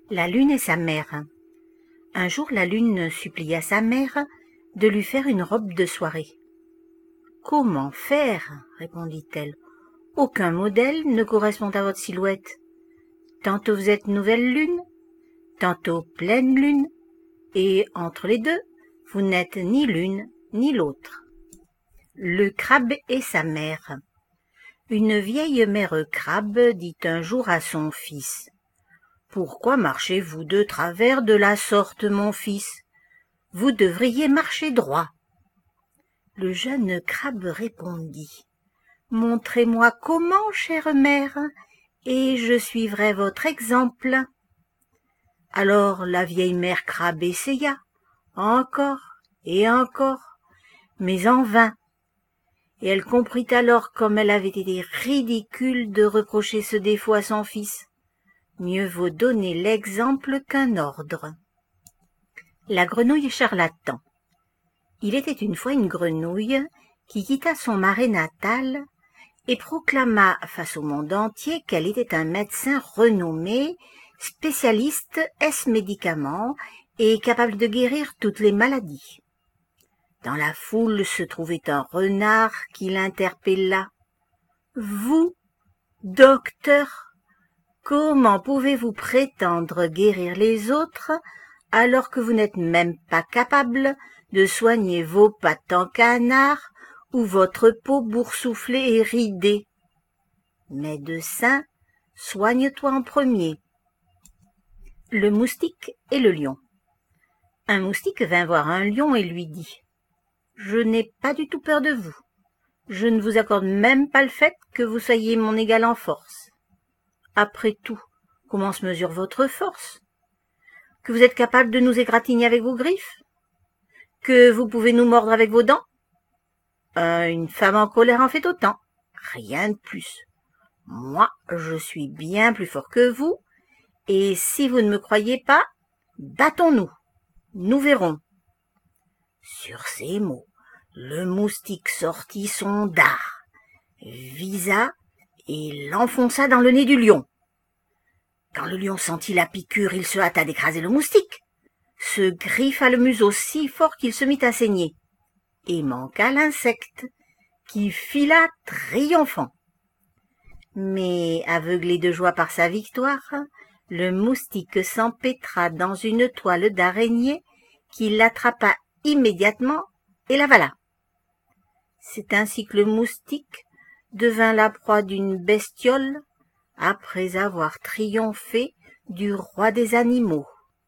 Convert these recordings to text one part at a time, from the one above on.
La lune et sa mère. Un jour, la lune supplia sa mère de lui faire une robe de soirée. « Comment faire ?» répondit-elle. « Aucun modèle ne correspond à votre silhouette. Tantôt vous êtes nouvelle lune, tantôt pleine lune, et entre les deux, vous n'êtes ni l'une ni l'autre. » Le crabe et sa mère. Une vieille mère crabe dit un jour à son fils: « Pourquoi marchez-vous de travers de la sorte, mon fils? Vous devriez marcher droit. » Le jeune crabe répondit: « Montrez-moi comment, chère mère, et je suivrai votre exemple. » Alors la vieille mère crabe essaya, encore et encore, mais en vain. Et elle comprit alors comme elle avait été ridicule de reprocher ce défaut à son fils. Mieux vaut donner l'exemple qu'un ordre. La grenouille charlatan. Il était une fois une grenouille qui quitta son marais natal et proclama face au monde entier qu'elle était un médecin renommé, spécialiste médicaments et capable de guérir toutes les maladies. Dans la foule se trouvait un renard qui l'interpella. « Vous, docteur, comment pouvez-vous prétendre guérir les autres alors que vous n'êtes même pas capable de soigner vos pattes en canard ou votre peau boursouflée et ridée? Médecin, soigne-toi en premier. » Le moustique et le lion. Un moustique vint voir un lion et lui dit: « Je n'ai pas du tout peur de vous. Je ne vous accorde même pas le fait que vous soyez mon égal en force. Après tout, comment se mesure votre force? Que vous êtes capable de nous égratigner avec vos griffes? Que vous pouvez nous mordre avec vos dents? Une femme en colère en fait autant, rien de plus. Moi, je suis bien plus fort que vous, et si vous ne me croyez pas, battons-nous, nous verrons. » Sur ces mots, le moustique sortit son dard, visa et l'enfonça dans le nez du lion. Quand le lion sentit la piqûre, il se hâta d'écraser le moustique, se griffa le museau si fort qu'il se mit à saigner, et manqua l'insecte, qui fila triomphant. Mais, aveuglé de joie par sa victoire, le moustique s'empêtra dans une toile d'araignée qui l'attrapa immédiatement et l'avala. C'est ainsi que le moustique devint la proie d'une bestiole après avoir triomphé du roi des animaux.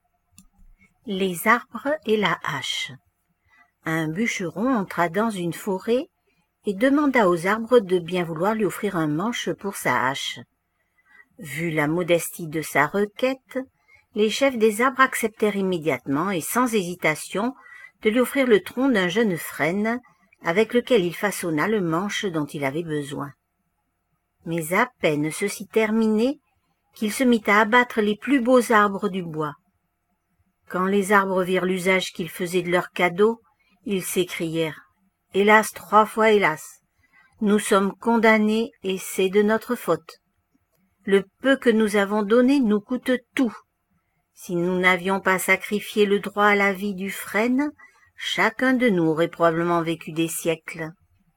Les arbres et la hache. Un bûcheron entra dans une forêt et demanda aux arbres de bien vouloir lui offrir un manche pour sa hache. Vu la modestie de sa requête, les chefs des arbres acceptèrent immédiatement et sans hésitation de lui offrir le tronc d'un jeune frêne avec lequel il façonna le manche dont il avait besoin. Mais à peine ceci terminé qu'il se mit à abattre les plus beaux arbres du bois. Quand les arbres virent l'usage qu'ils faisaient de leurs cadeaux, ils s'écrièrent: « Hélas, 3 fois hélas, nous sommes condamnés et c'est de notre faute. Le peu que nous avons donné nous coûte tout. Si nous n'avions pas sacrifié le droit à la vie du frêne, chacun de nous aurait probablement vécu des siècles. »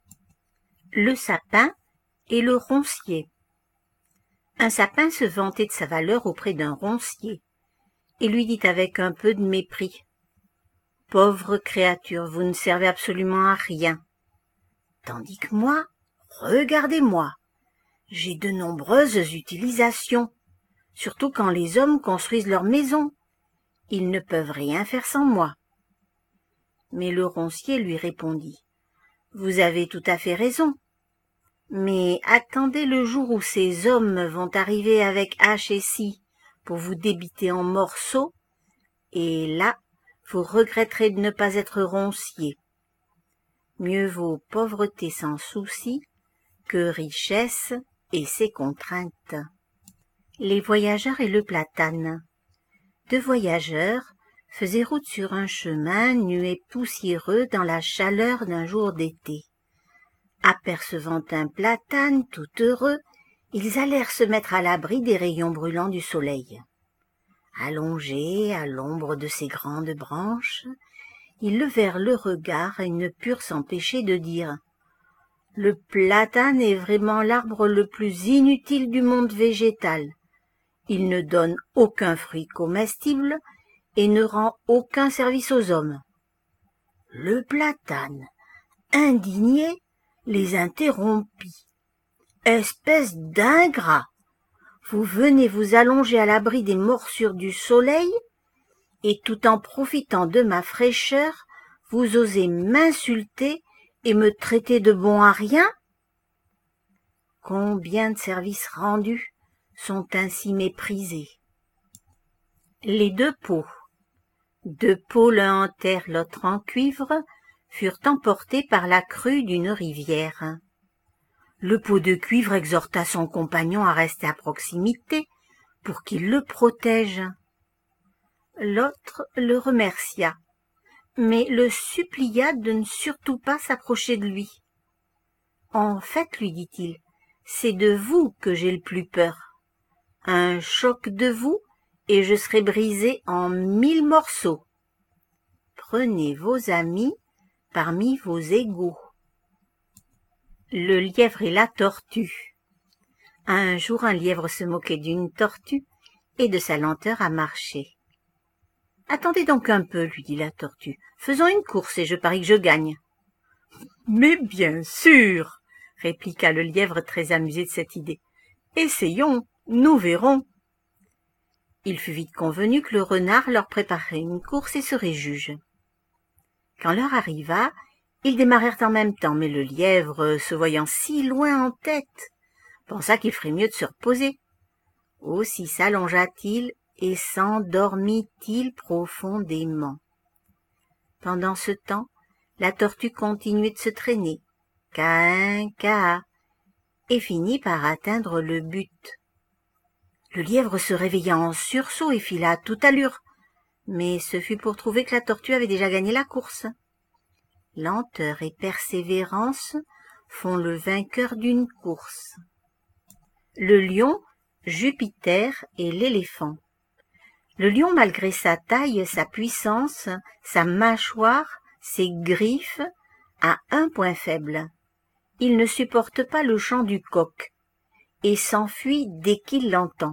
Le sapin et le roncier. Un sapin se vantait de sa valeur auprès d'un roncier et lui dit avec un peu de mépris: « Pauvre créature, vous ne servez absolument à rien. Tandis que moi, regardez-moi, j'ai de nombreuses utilisations, surtout quand les hommes construisent leurs maisons. Ils ne peuvent rien faire sans moi. » Mais le roncier lui répondit: « Vous avez tout à fait raison. Mais attendez le jour où ces hommes vont arriver avec hache et scie pour vous débiter en morceaux, et là, vous regretterez de ne pas être roncier. Mieux vaut pauvreté sans souci que richesse et ses contraintes. » Les voyageurs et le platane. 2 voyageurs faisaient route sur un chemin nu et poussiéreux dans la chaleur d'un jour d'été. Apercevant un platane tout heureux, ils allèrent se mettre à l'abri des rayons brûlants du soleil. Allongés à l'ombre de ses grandes branches, ils levèrent le regard et ne purent s'empêcher de dire « Le platane est vraiment l'arbre le plus inutile du monde végétal. Il ne donne aucun fruit comestible et ne rend aucun service aux hommes. » Le platane, indigné, les interrompit. « Espèce d'ingrat! Vous venez vous allonger à l'abri des morsures du soleil et tout en profitant de ma fraîcheur, vous osez m'insulter et me traiter de bon à rien? Combien de services rendus sont ainsi méprisés? » Les deux pots l'un en terre, l'autre en cuivre, furent emportés par la crue d'une rivière. Le pot de cuivre exhorta son compagnon à rester à proximité pour qu'il le protège. L'autre le remercia, mais le supplia de ne surtout pas s'approcher de lui. « En fait, lui dit-il, c'est de vous que j'ai le plus peur. Un choc de vous et je serai brisé en 1000 morceaux. Prenez vos amis parmi vos égaux. » Le lièvre et la tortue. Un jour, un lièvre se moquait d'une tortue et de sa lenteur à marcher. « Attendez donc un peu, lui dit la tortue. Faisons une course et je parie que je gagne. »« Mais bien sûr, répliqua le lièvre très amusé de cette idée. Essayons, nous verrons. » Il fut vite convenu que le renard leur préparerait une course et serait juge. Quand l'heure arriva, ils démarrèrent en même temps, mais le lièvre, se voyant si loin en tête, pensa qu'il ferait mieux de se reposer. Aussi s'allongea-t-il et s'endormit-il profondément. Pendant ce temps, la tortue continuait de se traîner, cahin, caha, et finit par atteindre le but. Le lièvre se réveilla en sursaut et fila à toute allure, mais ce fut pour trouver que la tortue avait déjà gagné la course. Lenteur et persévérance font le vainqueur d'une course. Le lion, Jupiter et l'éléphant. Le lion, malgré sa taille, sa puissance, sa mâchoire, ses griffes, a un point faible. Il ne supporte pas le chant du coq et s'enfuit dès qu'il l'entend.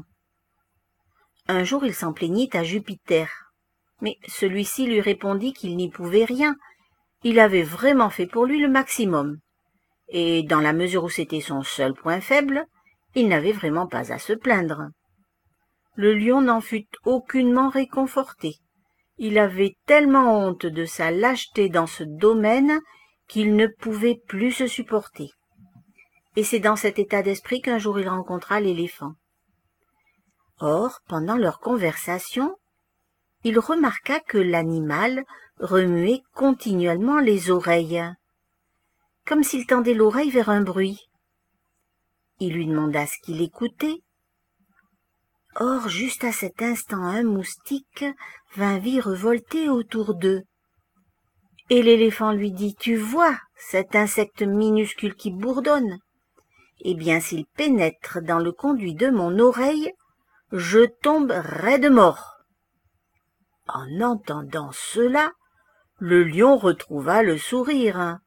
Un jour, il s'en plaignit à Jupiter, mais celui-ci lui répondit qu'il n'y pouvait rien. Il avait vraiment fait pour lui le maximum, et dans la mesure où c'était son seul point faible, il n'avait vraiment pas à se plaindre. Le lion n'en fut aucunement réconforté. Il avait tellement honte de sa lâcheté dans ce domaine qu'il ne pouvait plus se supporter. Et c'est dans cet état d'esprit qu'un jour il rencontra l'éléphant. Or, pendant leur conversation, il remarqua que l'animal remuait continuellement les oreilles, comme s'il tendait l'oreille vers un bruit. Il lui demanda ce qu'il écoutait. Or, juste à cet instant, un moustique vint virevolter autour d'eux. Et l'éléphant lui dit « Tu vois cet insecte minuscule qui bourdonne? Eh bien, s'il pénètre dans le conduit de mon oreille, je tombe raide mort. » En entendant cela, le lion retrouva le sourire.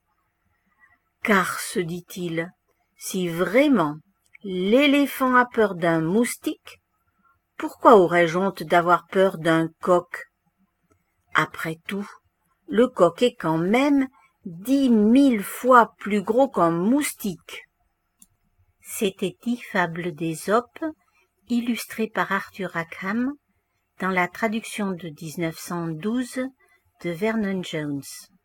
Car, se dit-il, si vraiment l'éléphant a peur d'un moustique, pourquoi aurais-je honte d'avoir peur d'un coq? Après tout, le coq est quand même 10 000 fois plus gros qu'un moustique. C'était 10 fables d'Ésope, illustrées par Arthur Rackham, dans la traduction de 1912 de Vernon Jones.